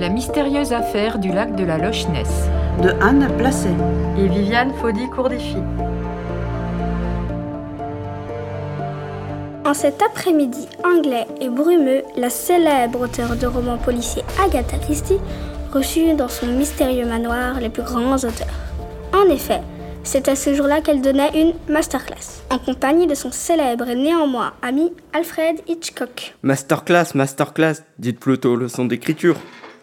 La mystérieuse affaire du lac de la Loch Ness de Anne Placet et Viviane Faudy-Courdify. En cet après-midi anglais et brumeux, la célèbre auteure de romans policiers Agatha Christie reçut dans son mystérieux manoir les plus grands auteurs. En effet, c'est à ce jour-là qu'elle donnait une masterclass, en compagnie de son célèbre et néanmoins ami Alfred Hitchcock. Masterclass, dites plutôt leçon d'écriture.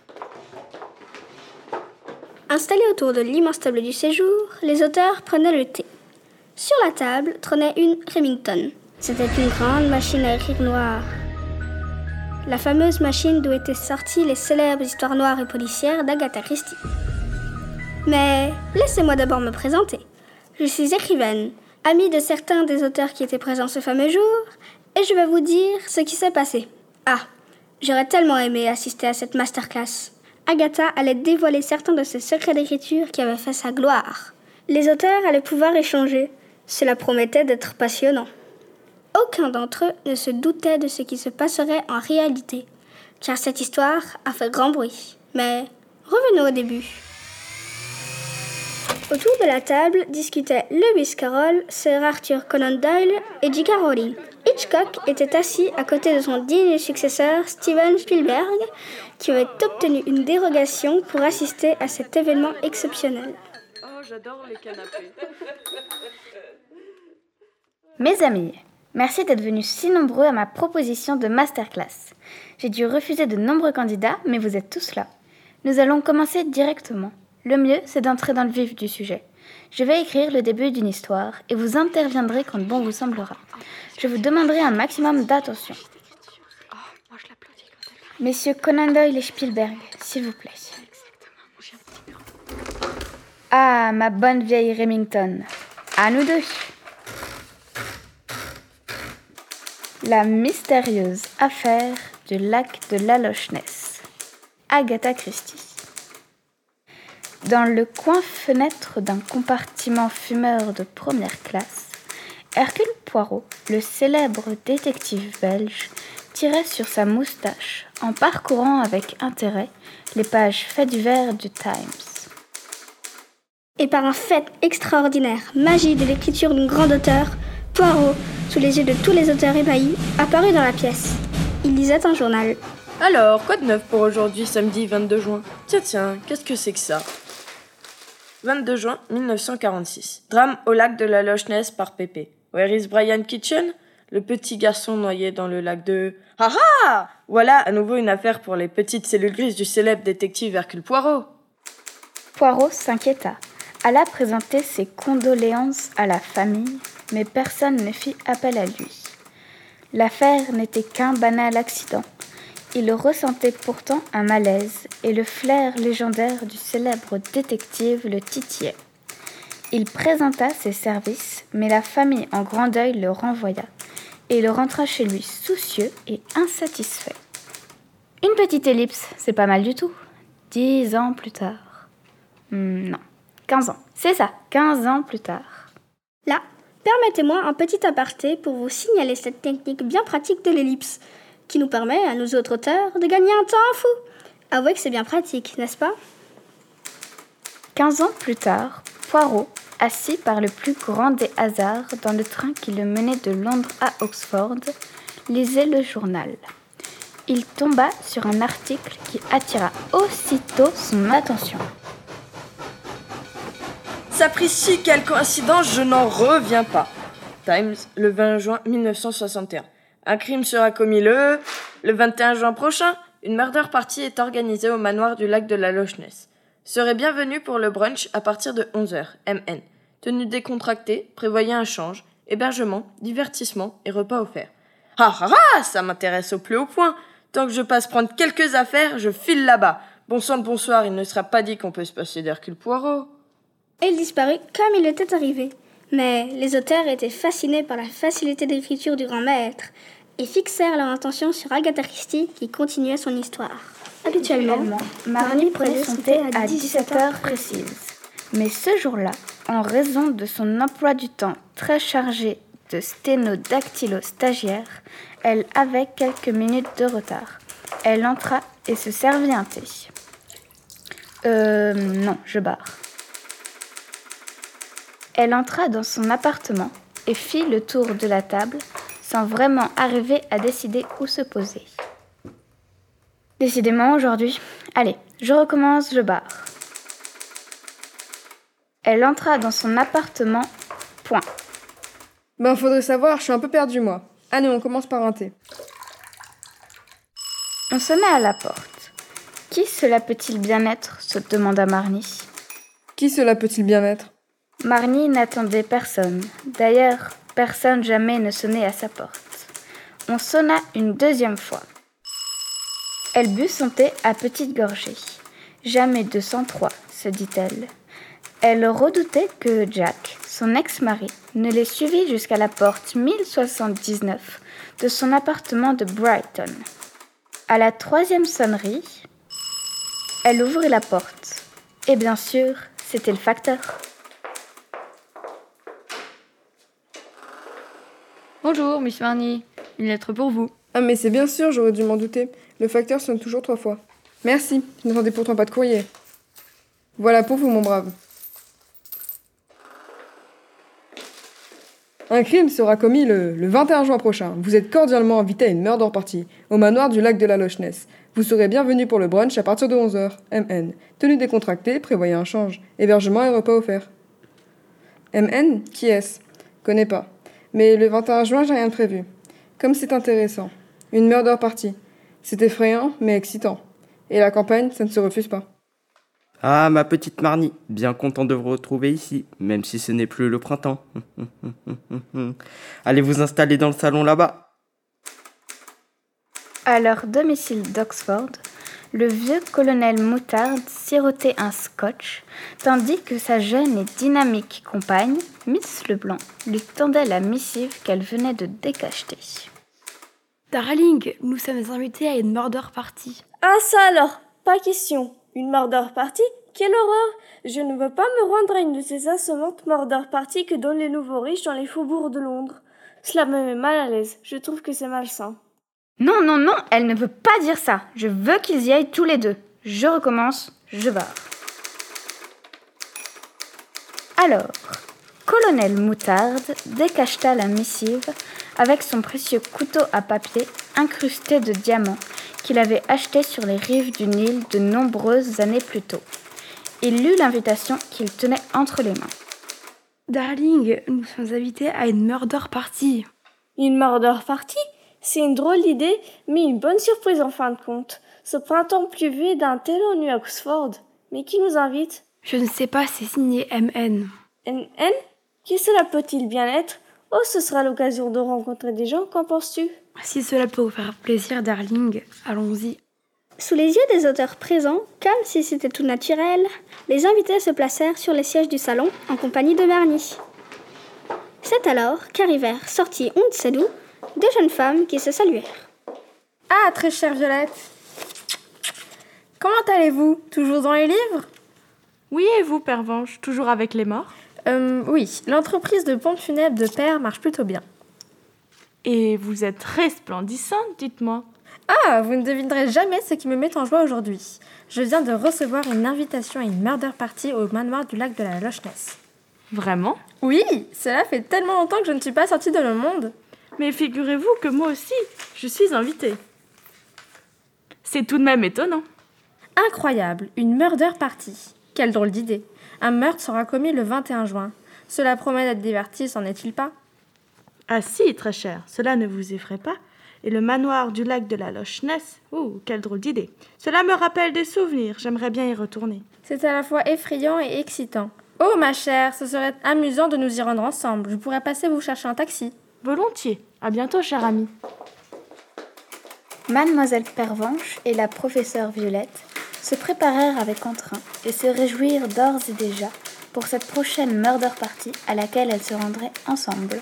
Installés autour de l'immense table du séjour, les auteurs prenaient le thé. Sur la table trônait une Remington. C'était une grande machine à écrire noire. La fameuse machine d'où étaient sorties les célèbres histoires noires et policières d'Agatha Christie. Mais laissez-moi d'abord me présenter. Je suis écrivaine, amie de certains des auteurs qui étaient présents ce fameux jour, et je vais vous dire ce qui s'est passé. Ah, j'aurais tellement aimé assister à cette masterclass. Agatha allait dévoiler certains de ses secrets d'écriture qui avaient fait sa gloire. Les auteurs allaient pouvoir échanger. Cela promettait d'être passionnant. Aucun d'entre eux ne se doutait de ce qui se passerait en réalité, car cette histoire a fait grand bruit. Mais revenons au début. Autour de la table discutaient Lewis Carroll, Sir Arthur Conan Doyle et J.K. Rowling. Hitchcock était assis à côté de son digne successeur Steven Spielberg, qui avait obtenu une dérogation pour assister à cet événement exceptionnel. Oh, j'adore les canapés. Mes amis, merci d'être venus si nombreux à ma proposition de masterclass. J'ai dû refuser de nombreux candidats, mais vous êtes tous là. Nous allons commencer directement. Le mieux, c'est d'entrer dans le vif du sujet. Je vais écrire le début d'une histoire et vous interviendrez quand bon vous semblera. Je vous demanderai un maximum d'attention. Messieurs Conan Doyle et Spielberg, s'il vous plaît. Ah, ma bonne vieille Remington. À nous deux. La mystérieuse affaire du lac de la Loch Ness. Agatha Christie. Dans le coin fenêtre d'un compartiment fumeur de première classe, Hercule Poirot, le célèbre détective belge, tirait sur sa moustache en parcourant avec intérêt les pages faits divers du Times. Et par un fait extraordinaire, magie de l'écriture d'une grande auteure, Poirot, sous les yeux de tous les auteurs ébahis, apparut dans la pièce. Il lisait un journal. Alors, quoi de neuf pour aujourd'hui, samedi 22 juin ? Tiens, qu'est-ce que c'est que ça ? 22 juin 1946. Drame au lac de la Loch Ness par Pépé. Where is Brian Kitchen ? Le petit garçon noyé dans le lac de... Ah ah ! Voilà à nouveau une affaire pour les petites cellules grises du célèbre détective Hercule Poirot. Poirot s'inquiéta, alla présenter ses condoléances à la famille, mais personne ne fit appel à lui. L'affaire n'était qu'un banal accident. Il ressentait pourtant un malaise et le flair légendaire du célèbre détective le titillait. Il présenta ses services, mais la famille en grand deuil le renvoya et il rentra chez lui soucieux et insatisfait. Une petite ellipse, c'est pas mal du tout. 10 ans plus tard. Non, 15 ans. C'est ça, 15 ans plus tard. Là, permettez-moi un petit aparté pour vous signaler cette technique bien pratique de l'ellipse, qui nous permet, à nous autres auteurs, de gagner un temps fou. Avouez que c'est bien pratique, n'est-ce pas ? 15 ans plus tard, Poirot, assis par le plus grand des hasards dans le train qui le menait de Londres à Oxford, lisait le journal. Il tomba sur un article qui attira aussitôt son attention. Sapristi, quelle coïncidence, je n'en reviens pas. Times, le 20 juin 1961. Un crime sera commis le 21 juin prochain. Une murder party est organisée au manoir du lac de la Loch Ness. Serez bienvenue pour le brunch à partir de 11h, MN. Tenue décontractée, prévoyez un change, hébergement, divertissement et repas offerts. Ça m'intéresse au plus haut point. Tant que je passe prendre quelques affaires, je file là-bas. Bon sang de bonsoir, il ne sera pas dit qu'on peut se passer d'Hercule Poirot. Et il disparut comme il était arrivé. Mais les auteurs étaient fascinés par la facilité d'écriture du grand maître et fixèrent leur attention sur Agatha Christie qui continuait son histoire. Habituellement, Marnie prenait son thé à 17h précises. Mais ce jour-là, en raison de son emploi du temps très chargé de sténodactylo-stagiaire, elle avait quelques minutes de retard. Elle entra et se servit un thé. Non, je barre. Elle entra dans son appartement et fit le tour de la table sans vraiment arriver à décider où se poser. Décidément aujourd'hui. Allez, je recommence, je barre. Elle entra dans son appartement. Point. Faudrait savoir, je suis un peu perdue, moi. Allez, on commence par un thé. On sonna à la porte. Qui cela peut-il bien être se demanda Marnie. Qui cela peut-il bien être? Marnie n'attendait personne. D'ailleurs, personne jamais ne sonnait à sa porte. On sonna une deuxième fois. Elle but son thé à petites gorgées. Jamais 203, se dit-elle. Elle redoutait que Jack, son ex-mari, ne l'ait suivie jusqu'à la porte 1079 de son appartement de Brighton. À la troisième sonnerie, elle ouvrit la porte. Et bien sûr, c'était le facteur. Bonjour, Miss Marnie. Une lettre pour vous. Ah mais c'est bien sûr, j'aurais dû m'en douter. Le facteur sonne toujours 3 fois. Merci, je n'attendais pourtant pas de courrier. Voilà pour vous, mon brave. Un crime sera commis le 21 juin prochain. Vous êtes cordialement invité à une murder party au manoir du lac de la Loch Ness. Vous serez bienvenus pour le brunch à partir de 11h. MN. Tenue décontractée, prévoyez un change. Hébergement et repas offerts. MN? Qui est-ce? Connais pas. Mais le 21 juin, j'ai rien de prévu. Comme c'est intéressant. Une murder party. C'est effrayant, mais excitant. Et la campagne, ça ne se refuse pas. Ah, ma petite Marnie, bien content de vous retrouver ici, même si ce n'est plus le printemps. Allez vous installer dans le salon là-bas. À leur domicile d'Oxford, le vieux colonel Moutarde sirotait un scotch, tandis que sa jeune et dynamique compagne, Miss Leblanc, lui tendait la missive qu'elle venait de décacheter. Darling, nous sommes invités à une murder party. Ah ça alors, pas question. Une murder party? Quelle horreur! Je ne veux pas me rendre à une de ces assommantes murder parties que donnent les nouveaux riches dans les faubourgs de Londres. Cela me met mal à l'aise, je trouve que c'est malsain. Non, elle ne veut pas dire ça. Je veux qu'ils y aillent tous les deux. Je recommence, je barre. Alors, colonel Moutarde décacheta la missive avec son précieux couteau à papier incrusté de diamants qu'il avait acheté sur les rives du Nil de nombreuses années plus tôt. Il lut l'invitation qu'il tenait entre les mains. Darling, nous sommes invités à une murder party. Une murder party? C'est une drôle d'idée, mais une bonne surprise en fin de compte. Ce printemps pluvieux d'un tel ennui à Oxford. Mais qui nous invite? Je ne sais pas, c'est signé MN. MN? Qui cela peut-il bien être? Oh, ce sera l'occasion de rencontrer des gens, qu'en penses-tu? Si cela peut vous faire plaisir, darling, allons-y. Sous les yeux des auteurs présents, comme si c'était tout naturel, les invités se placèrent sur les sièges du salon en compagnie de Marnie. C'est alors qu'arrivèrent, sorties on ne sait d'où, deux jeunes femmes qui se saluèrent. Ah, très chère Violette. Comment allez-vous? Toujours dans les livres? Oui, et vous, Pervenche, toujours avec les morts? Oui, l'entreprise de pompe funèbre de Père marche plutôt bien. Et vous êtes resplendissante, dites-moi. Ah, vous ne devinerez jamais ce qui me met en joie aujourd'hui. Je viens de recevoir une invitation à une murder party au manoir du lac de la Loch Ness. Vraiment? Oui, cela fait tellement longtemps que je ne suis pas sortie de le monde. Mais figurez-vous que moi aussi, je suis invitée. C'est tout de même étonnant. Incroyable, une murder party. Quelle drôle d'idée. Un meurtre sera commis le 21 juin. Cela promet d'être divertissant, n'est-il pas? Ah si, très cher, cela ne vous effraie pas? Et le manoir du lac de la Loch Ness? Oh, quelle drôle d'idée. Cela me rappelle des souvenirs, j'aimerais bien y retourner. C'est à la fois effrayant et excitant. Oh, ma chère, ce serait amusant de nous y rendre ensemble. Je pourrais passer vous chercher un taxi. Volontiers. À bientôt, cher ami. Mademoiselle Pervenche et la professeure Violette se préparèrent avec entrain et se réjouirent d'ores et déjà pour cette prochaine murder party à laquelle elles se rendraient ensemble.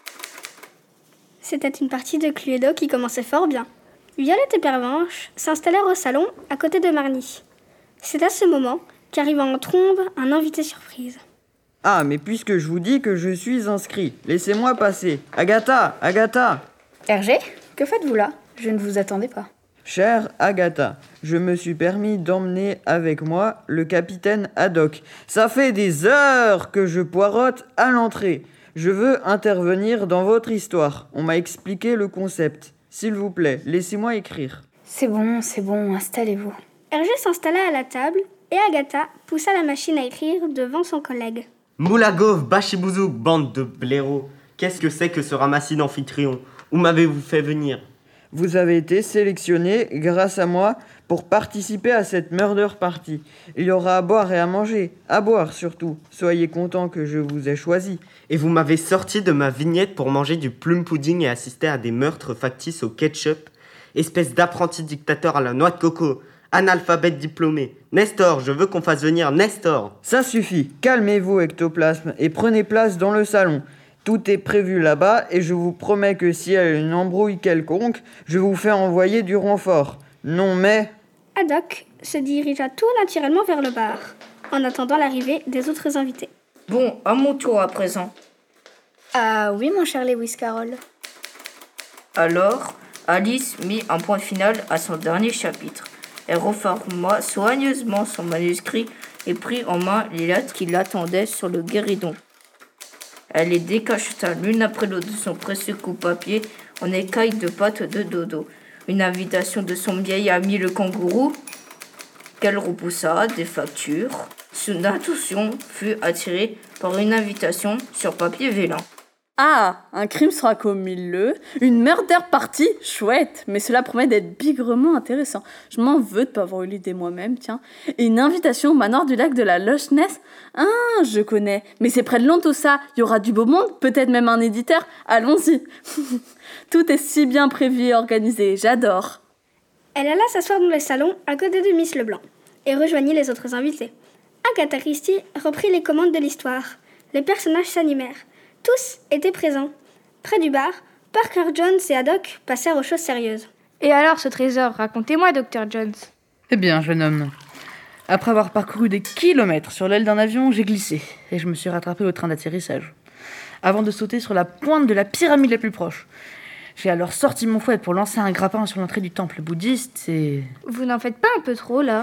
C'était une partie de Cluedo qui commençait fort bien. Violette et Pervenche s'installèrent au salon à côté de Marnie. C'est à ce moment qu'arriva en trombe un invité surprise. Ah, mais puisque je vous dis que je suis inscrit, laissez-moi passer. Agatha! Hergé, que faites-vous là? Je ne vous attendais pas. Chère Agatha, je me suis permis d'emmener avec moi le capitaine Haddock. Ça fait des heures que je poireaute à l'entrée. Je veux intervenir dans votre histoire. On m'a expliqué le concept. S'il vous plaît, laissez-moi écrire. C'est bon, installez-vous. Hergé s'installa à la table et Agatha poussa la machine à écrire devant son collègue. Moulagov, Bachibouzouk, bande de blaireaux. Qu'est-ce que c'est que ce ramassis d'amphitryon? Où m'avez-vous fait venir? Vous avez été sélectionné, grâce à moi, pour participer à cette murder party. Il y aura à boire et à manger. À boire surtout. Soyez contents que je vous ai choisi. Et vous m'avez sorti de ma vignette pour manger du plum pudding et assister à des meurtres factices au ketchup? Espèce d'apprenti dictateur à la noix de coco. Analphabète diplômé. Nestor, je veux qu'on fasse venir Nestor. Ça suffit. Calmez-vous, Ectoplasme, et prenez place dans le salon. Tout est prévu là-bas et je vous promets que s'il y a une embrouille quelconque, je vous fais envoyer du renfort. Non mais... Haddock se dirigea tout naturellement vers le bar, en attendant l'arrivée des autres invités. Bon, à mon tour à présent. Ah oui, mon cher Lewis Carroll. Alors, Alice mit un point final à son dernier chapitre. Elle reforma soigneusement son manuscrit et prit en main les lettres qui l'attendaient sur le guéridon. Elle les décacheta l'une après l'autre de son précieux coupe-papier en écailles de pâte de dodo. Une invitation de son vieil ami le kangourou, qu'elle repoussa des factures. Son attention fut attirée par une invitation sur papier vélin. Ah, un crime sera commis une murder party, chouette, mais cela promet d'être bigrement intéressant. Je m'en veux de pas avoir eu l'idée moi-même, tiens. Et une invitation au manoir du lac de la Loch Ness. Ah, je connais, mais c'est près de Londres tout ça. Il y aura du beau monde, peut-être même un éditeur. Allons-y. Tout est si bien prévu et organisé, j'adore. Elle alla s'asseoir dans le salon à côté de Miss Leblanc et rejoignit les autres invités. Agatha Christie reprit les commandes de l'histoire. Les personnages s'animèrent. Tous étaient présents. Près du bar, Parker Jones et Haddock passèrent aux choses sérieuses. Et alors ce trésor, racontez-moi, Dr. Jones. Eh bien, jeune homme, après avoir parcouru des kilomètres sur l'aile d'un avion, j'ai glissé et je me suis rattrapé au train d'atterrissage. Avant de sauter sur la pointe de la pyramide la plus proche. J'ai alors sorti mon fouet pour lancer un grappin sur l'entrée du temple bouddhiste et... Vous n'en faites pas un peu trop, là?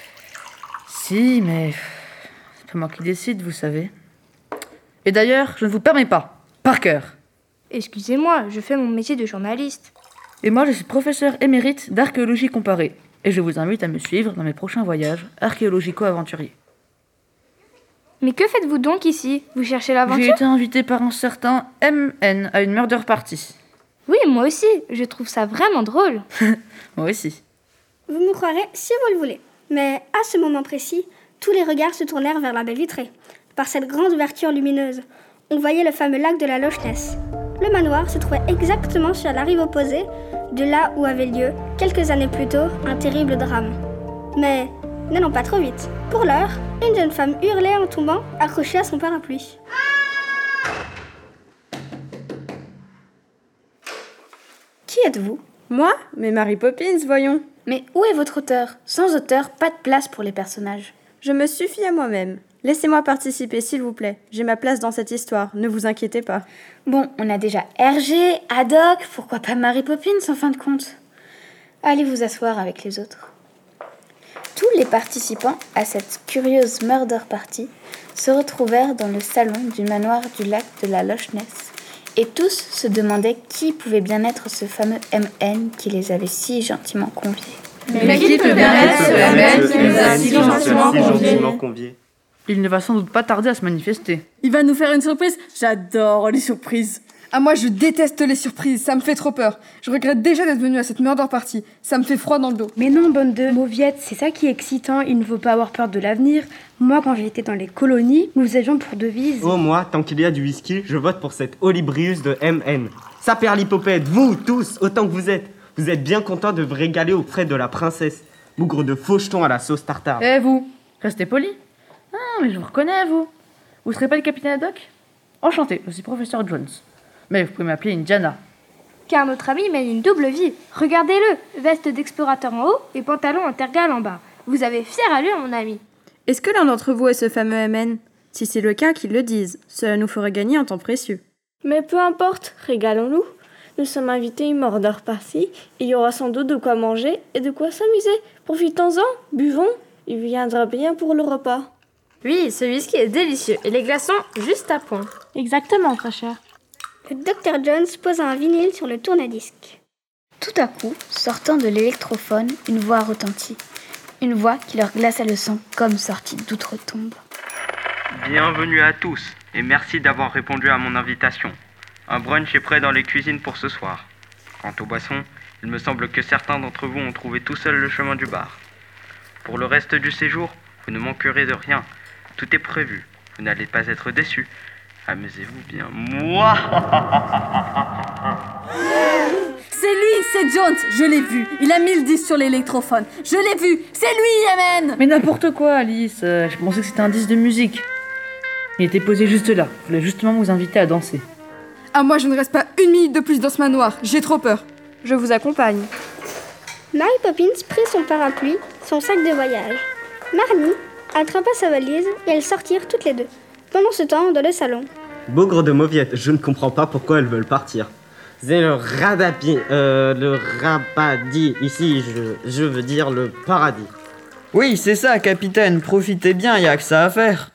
Si, mais... c'est pas moi qui décide, vous savez. Et d'ailleurs, je ne vous permets pas. Parker. Excusez-moi, je fais mon métier de journaliste. Et moi, je suis professeur émérite d'archéologie comparée. Et je vous invite à me suivre dans mes prochains voyages archéologico-aventuriers. Mais que faites-vous donc ici? Vous cherchez l'aventure? J'ai été invité par un certain MN à une murder party. Oui, moi aussi. Je trouve ça vraiment drôle. Moi aussi. Vous me croirez si vous le voulez. Mais à ce moment précis, tous les regards se tournèrent vers la baie vitrée. Par cette grande ouverture lumineuse, on voyait le fameux lac de la Loch Ness. Le manoir se trouvait exactement sur la rive opposée de là où avait lieu, quelques années plus tôt, un terrible drame. Mais n'allons pas trop vite. Pour l'heure, une jeune femme hurlait en tombant, accrochée à son parapluie. Qui êtes-vous? Moi? Mais Mary Poppins, voyons. Mais où est votre auteur? Sans auteur, pas de place pour les personnages. Je me suffis à moi-même. Laissez-moi participer, s'il vous plaît. J'ai ma place dans cette histoire, ne vous inquiétez pas. Bon, on a déjà Hergé, Haddock, pourquoi pas Mary Poppins en fin de compte? Allez vous asseoir avec les autres. Tous les participants à cette curieuse murder party se retrouvèrent dans le salon du manoir du lac de la Loch Ness. Et tous se demandaient qui pouvait bien être ce fameux MN qui les avait si gentiment conviés. Mais qui peut bien être ce MN qui nous a si gentiment conviés? Il ne va sans doute pas tarder à se manifester. Il va nous faire une surprise? J'adore les surprises. Ah, moi je déteste les surprises, ça me fait trop peur. Je regrette déjà d'être venue à cette murder party. Ça me fait froid dans le dos. Mais non, bande de mauviettes, c'est ça qui est excitant. Il ne faut pas avoir peur de l'avenir. Moi, quand j'étais dans les colonies, nous avions pour devise... Oh, moi, tant qu'il y a du whisky, je vote pour cette Olibrius de MN. Ça perd l'hypopète, vous tous, autant que vous êtes bien contents de vous régaler aux frais de la princesse. Bougre de fauchetons à la sauce tartare. Eh vous, restez polis. Ah, mais je vous reconnais, vous. Vous serez pas le capitaine Haddock? Enchanté, je suis professeur Jones. Mais vous pouvez m'appeler Indiana. Car notre ami mène une double vie. Regardez-le, veste d'explorateur en haut et pantalon en tergal en bas. Vous avez fière allure, mon ami. Est-ce que l'un d'entre vous est ce fameux MN? Si c'est le cas, qu'ils le disent. Cela nous ferait gagner un temps précieux. Mais peu importe, régalons-nous. Nous sommes invités à une murder party. Il y aura sans doute de quoi manger et de quoi s'amuser. Profitons-en, buvons. Il viendra bien pour le repas. Oui, ce whisky est délicieux et les glaçons juste à point. Exactement, très cher. Le Dr Jones posa un vinyle sur le tourne-disque. Tout à coup, sortant de l'électrophone, une voix retentit. Une voix qui leur glaça le sang comme sortie d'outre-tombe. Bienvenue à tous et merci d'avoir répondu à mon invitation. Un brunch est prêt dans les cuisines pour ce soir. Quant aux boissons, il me semble que certains d'entre vous ont trouvé tout seuls le chemin du bar. Pour le reste du séjour, vous ne manquerez de rien. Tout est prévu. Vous n'allez pas être déçus. Amusez-vous bien. Moi. C'est lui, c'est Jones, je l'ai vu. Il a mis le 10 sur l'électrophone. Je l'ai vu, c'est lui, Amen. Mais n'importe quoi, Alice. Je pensais que c'était un disque de musique. Il était posé juste là. Je voulais justement vous inviter à danser. Ah, moi, je ne reste pas une minute de plus dans ce manoir. J'ai trop peur. Je vous accompagne. Mary Poppins prit son parapluie, son sac de voyage. Marnie attrapa sa valise et elles sortirent toutes les deux. Pendant ce temps, dans le salon. Bougre de mauviettes, je ne comprends pas pourquoi elles veulent partir. C'est le rabadi ici, je veux dire le paradis. Oui, c'est ça, capitaine. Profitez bien, y a que ça à faire.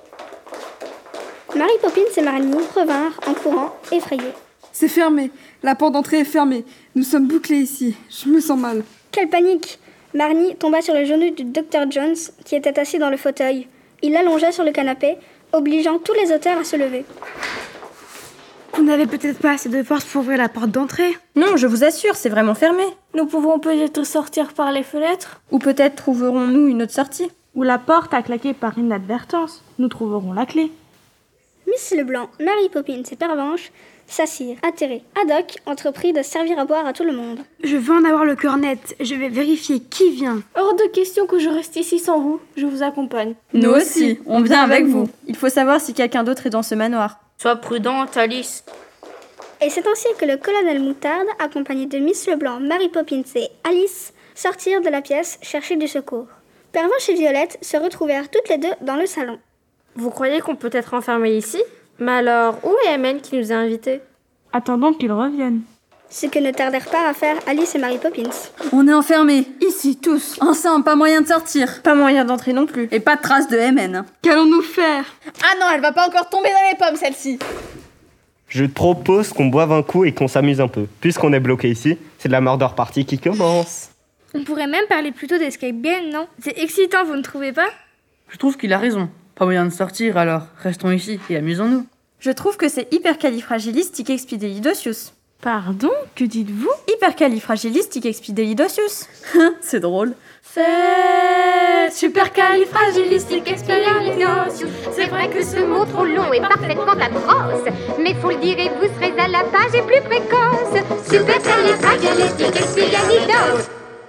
Mary Poppins et Marnie revinrent en courant, effrayées. C'est fermé. La porte d'entrée est fermée. Nous sommes bouclés ici. Je me sens mal. Quelle panique! Marnie tomba sur le genou du Dr Jones qui était assis dans le fauteuil. Il l'allongea sur le canapé, obligeant tous les auteurs à se lever. Vous n'avez peut-être pas assez de force pour ouvrir la porte d'entrée? Non, je vous assure, c'est vraiment fermé. Nous pouvons peut-être sortir par les fenêtres. Ou peut-être trouverons-nous une autre sortie. Ou la porte a claqué par inadvertance. Nous trouverons la clé. Miss Leblanc, Mary Poppins et Pervenche s'assirent, atterrés. Haddock entreprit de servir à boire à tout le monde. Je veux en avoir le cœur net. Je vais vérifier qui vient. Hors de question que je reste ici sans vous. Je vous accompagne. Nous aussi, on vient avec vous. Il faut savoir si quelqu'un d'autre est dans ce manoir. Sois prudente, Alice. Et c'est ainsi que le colonel Moutarde, accompagné de Miss Leblanc, Mary Poppins et Alice, sortirent de la pièce chercher du secours. Pervenche et Violette se retrouvèrent toutes les deux dans le salon. Vous croyez qu'on peut être enfermé ici? Mais alors, où est Amen qui nous a invités? Attendons qu'ils reviennent. Ce que ne tardèrent pas à faire Alice et Mary Poppins. On est enfermés, ici, tous. Ensemble, pas moyen de sortir. Pas moyen d'entrer non plus. Et pas de trace de MN. Qu'allons-nous faire? Ah non, elle va pas encore tomber dans les pommes, celle-ci. Je te propose qu'on boive un coup et qu'on s'amuse un peu. Puisqu'on est bloqué ici, c'est de la murder party qui commence. On pourrait même parler plutôt d'escape game, non? C'est excitant, vous ne trouvez pas? Je trouve qu'il a raison. Pas moyen de sortir, alors restons ici et amusons-nous. Je trouve que c'est hypercalifragilisticexpialidocious. Pardon, que dites-vous? Hypercalifragilisticexpialidocious. C'est drôle. C'est supercalifragilisticexpialidocious. C'est vrai que ce mot trop long est parfaitement atroce, mais faut le dire et vous serez à la page et plus précoce. Supercalifragilisticexpialidocious.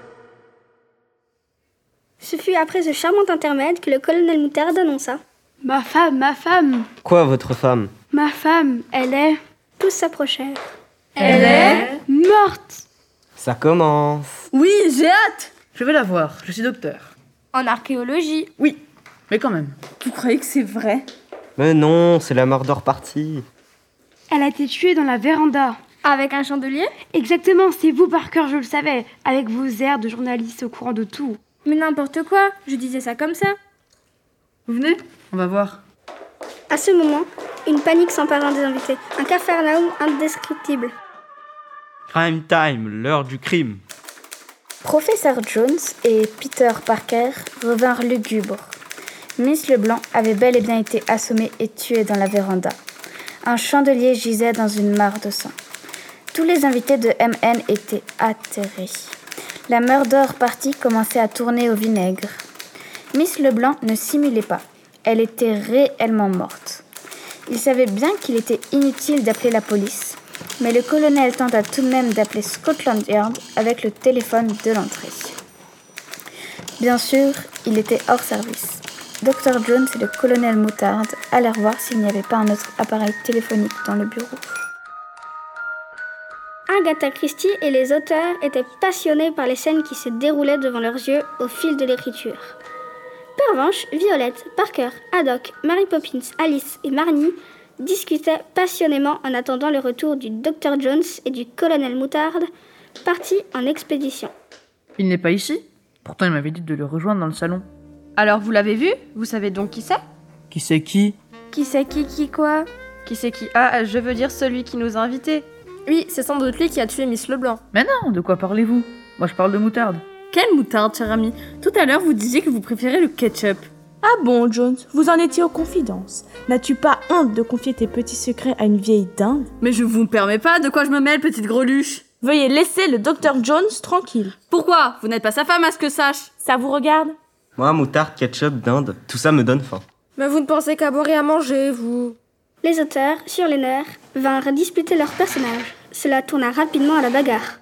Ce fut après ce charmant intermède que le colonel Moutarde annonça. Ma femme. Quoi, votre femme? Ma femme, elle est... Tous s'approchèrent. Elle est morte. Ça commence. Oui, j'ai hâte. Je vais la voir, je suis docteur. En archéologie. Oui, mais quand même. Vous croyez que c'est vrai? Mais non, c'est la murder party. Elle a été tuée dans la véranda. Avec un chandelier? Exactement, c'est vous Parker, je le savais. Avec vos airs de journaliste au courant de tout. Mais n'importe quoi, je disais ça comme ça. Vous venez? On va voir. À ce moment, une panique s'empara des invités. Un capharnaüm indescriptible. Crime time, l'heure du crime. Professeur Jones et Peter Parker revinrent lugubres. Miss Leblanc avait bel et bien été assommée et tuée dans la véranda. Un chandelier gisait dans une mare de sang. Tous les invités de MN étaient atterrés. La murder party commençait à tourner au vinaigre. Miss Leblanc ne simulait pas. Elle était réellement morte. Il savait bien qu'il était inutile d'appeler la police, mais le colonel tenta tout de même d'appeler Scotland Yard avec le téléphone de l'entrée. Bien sûr, il était hors service. Dr Jones et le colonel Moutarde allèrent voir s'il n'y avait pas un autre appareil téléphonique dans le bureau. Agatha Christie et les auteurs étaient passionnés par les scènes qui se déroulaient devant leurs yeux au fil de l'écriture. Pervenche, Violette, Parker, Haddock, Mary Poppins, Alice et Marnie discutaient passionnément en attendant le retour du Dr Jones et du colonel Moutarde, partis en expédition. Il n'est pas ici. Pourtant, il m'avait dit de le rejoindre dans le salon. Alors vous l'avez vu? Vous savez donc qui c'est? Qui c'est qui? Qui c'est qui quoi? Qui c'est qui? Ah, je veux dire celui qui nous a invités. Oui, c'est sans doute lui qui a tué Miss Leblanc. Mais non, de quoi parlez-vous? Moi, je parle de Moutarde. Quelle moutarde, cher ami? Tout à l'heure, vous disiez que vous préférez le ketchup. Ah bon, Jones, vous en étiez aux confidences. N'as-tu pas honte de confier tes petits secrets à une vieille dinde? Mais je vous permets pas, de quoi je me mêle, petite greluche? Veuillez laisser le Dr Jones tranquille. Pourquoi? Vous n'êtes pas sa femme, à ce que sache. Ça vous regarde? Moi, moutarde, ketchup, dinde, tout ça me donne faim. Mais vous ne pensez qu'à boire et à manger, vous? Les auteurs, sur les nerfs, vinrent disputer leurs personnages. Cela tourna rapidement à la bagarre.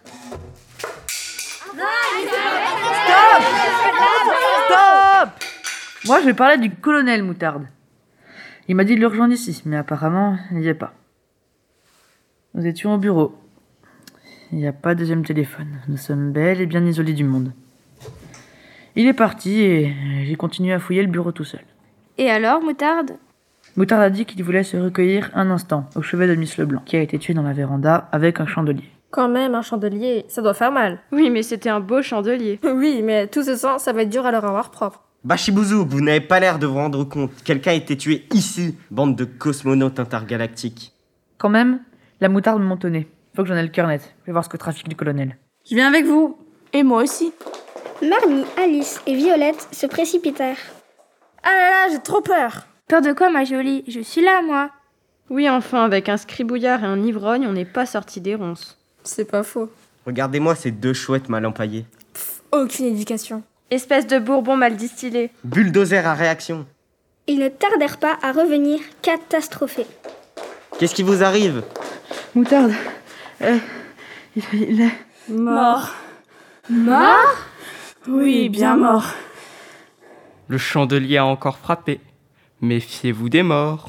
Stop! Moi, je vais parler du colonel Moutarde. Il m'a dit de le rejoindre ici, mais apparemment, il n'y est pas. Nous étions au bureau. Il n'y a pas de deuxième téléphone. Nous sommes bel et bien isolés du monde. Il est parti et j'ai continué à fouiller le bureau tout seul. Et alors, Moutarde? Moutarde a dit qu'il voulait se recueillir un instant au chevet de Miss Leblanc, qui a été tuée dans la véranda avec un chandelier. Quand même, un chandelier, ça doit faire mal. Oui, mais c'était un beau chandelier. Oui, mais tout ce sang, ça va être dur à leur avoir propre. Bachibouzou, vous n'avez pas l'air de vous rendre compte. Quelqu'un a été tué ici, bande de cosmonautes intergalactiques. Quand même, la moutarde me montonnait. Faut que j'en ai le cœur net. Je vais voir ce que trafique du colonel. Je viens avec vous. Et moi aussi. Marnie, Alice et Violette se précipitèrent. Ah là là, j'ai trop peur. Peur de quoi, ma jolie? Je suis là, moi. Oui, enfin, avec un scribouillard et un ivrogne, on n'est pas sorti des ronces. C'est pas faux. Regardez-moi ces deux chouettes mal empaillées. Aucune éducation. Espèce de bourbon mal distillé. Bulldozer à réaction. Ils ne tardèrent pas à revenir catastrophés. Qu'est-ce qui vous arrive? Moutarde, il est... Mort. Mort? Oui, bien mort. Le chandelier a encore frappé. Méfiez-vous des morts.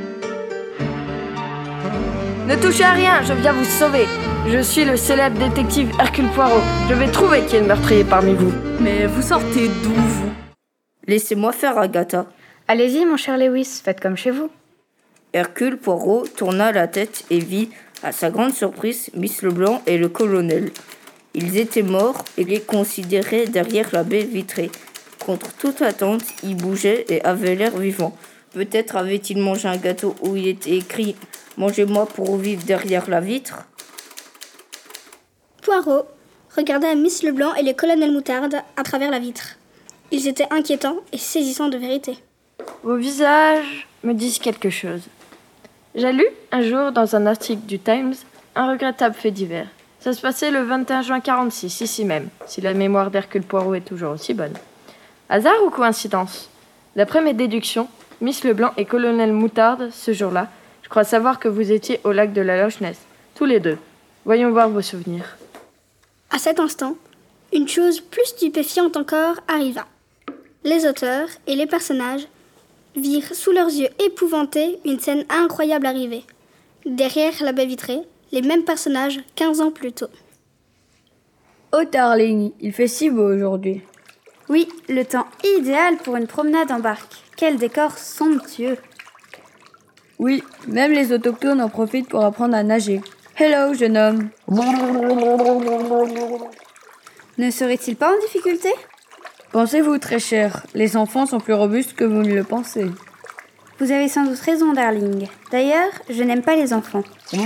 Ne touchez à rien, je viens vous sauver. Je suis le célèbre détective Hercule Poirot. Je vais trouver qui est le meurtrier parmi vous. Mais vous sortez d'où, vous? Laissez-moi faire, Agatha. Allez-y, mon cher Lewis, faites comme chez vous. Hercule Poirot tourna la tête et vit, à sa grande surprise, Miss Leblanc et le colonel. Ils étaient morts et les considéraient derrière la baie vitrée. Contre toute attente, ils bougeaient et avaient l'air vivants. Peut-être avait-il mangé un gâteau où il était écrit « Mangez-moi pour vivre derrière la vitre ». Poirot regarda Miss Leblanc et le colonel Moutarde à travers la vitre. Ils étaient inquiétants et saisissants de vérité. Vos visages me disent quelque chose. J'ai lu un jour dans un article du Times un regrettable fait divers. Ça se passait le 21 juin 46, ici même, si la mémoire d'Hercule Poirot est toujours aussi bonne. Hasard ou coïncidence? D'après mes déductions, Miss Leblanc et colonel Moutarde, ce jour-là, je crois savoir que vous étiez au lac de la Loch Ness, tous les deux. Voyons voir vos souvenirs. À cet instant, une chose plus stupéfiante encore arriva. Les auteurs et les personnages virent sous leurs yeux épouvantés une scène incroyable arriver. Derrière la baie vitrée, les mêmes personnages 15 ans plus tôt. Oh darling, il fait si beau aujourd'hui. Oui, le temps idéal pour une promenade en barque. Quel décor somptueux. Oui, même les autochtones en profitent pour apprendre à nager. Hello, jeune homme. Ne serait-il pas en difficulté? Pensez-vous, très cher, les enfants sont plus robustes que vous ne le pensez. Vous avez sans doute raison, darling. D'ailleurs, je n'aime pas les enfants.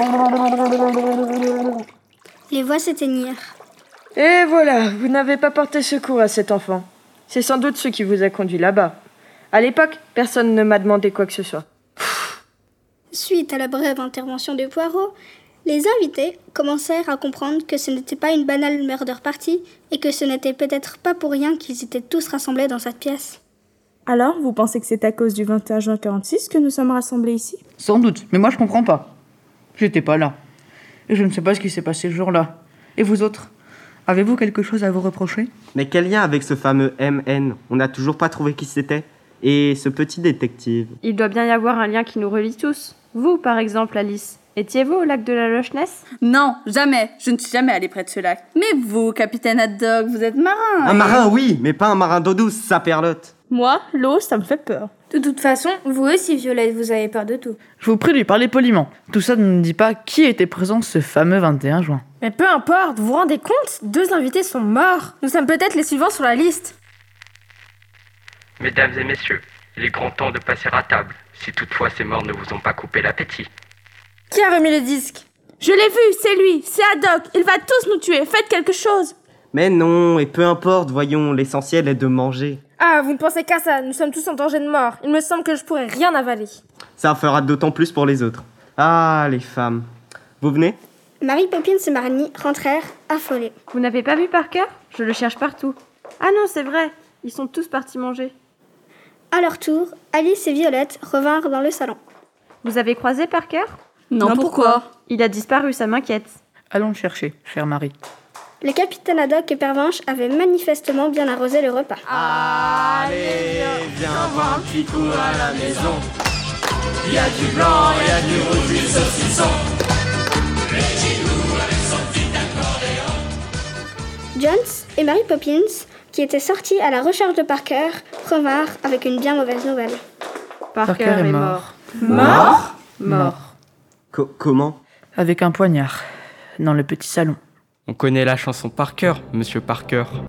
Les voix s'éteignirent. Et voilà, vous n'avez pas porté secours à cet enfant. C'est sans doute ce qui vous a conduit là-bas. À l'époque, personne ne m'a demandé quoi que ce soit. Suite à la brève intervention de Poirot, les invités commencèrent à comprendre que ce n'était pas une banale murder party et que ce n'était peut-être pas pour rien qu'ils étaient tous rassemblés dans cette pièce. Alors, vous pensez que c'est à cause du 21 juin 46 que nous sommes rassemblés ici? Sans doute, mais moi je comprends pas. J'étais pas là. Et je ne sais pas ce qui s'est passé ce jour-là. Et vous autres, avez-vous quelque chose à vous reprocher? Mais quel lien avec ce fameux MN? On n'a toujours pas trouvé qui c'était. Et ce petit détective? Il doit bien y avoir un lien qui nous relie tous. Vous, par exemple, Alice. Étiez-vous au lac de la Loch Ness? Non, jamais. Je ne suis jamais allée près de ce lac. Mais vous, capitaine Haddock, vous êtes marin. Un marin, oui, mais pas un marin d'eau douce, ça perlotte. Moi, l'eau, ça me fait peur. De toute façon, vous aussi, Violette, vous avez peur de tout. Je vous prie de lui parler poliment. Tout ça ne nous dit pas qui était présent ce fameux 21 juin. Mais peu importe, vous vous rendez compte? 2 invités sont morts. Nous sommes peut-être les suivants sur la liste. Mesdames et messieurs, il est grand temps de passer à table, si toutefois ces morts ne vous ont pas coupé l'appétit. Qui a remis le disque? Je l'ai vu, c'est lui, c'est Haddock. Il va tous nous tuer, faites quelque chose. Mais non, et peu importe, voyons, l'essentiel est de manger. Ah, vous ne pensez qu'à ça, nous sommes tous en danger de mort. Il me semble que je pourrais rien avaler. Ça fera d'autant plus pour les autres. Ah, les femmes. Vous venez? Mary Poppins et Marnie rentrèrent affolés. Vous n'avez pas vu Parker? Je le cherche partout. Ah non, c'est vrai, ils sont tous partis manger. À leur tour, Alice et Violette revinrent dans le salon. Vous avez croisé Parker? Non, pourquoi? Il a disparu, ça m'inquiète. Allons le chercher, chère Marie. Le capitaine Haddock et Pervenche avaient manifestement bien arrosé le repas. Allez, viens voir un petit coup à la maison. Il y a du blanc, il y a du rouge, du saucisson. Le Gilou avec son petit accordéon. Jones et Mary Poppins, qui étaient sortis à la recherche de Parker, revinrent avec une bien mauvaise nouvelle. Parker est mort. Mort? Mort. Comment? Avec un poignard, dans le petit salon. On connaît la chanson par cœur, monsieur Parker.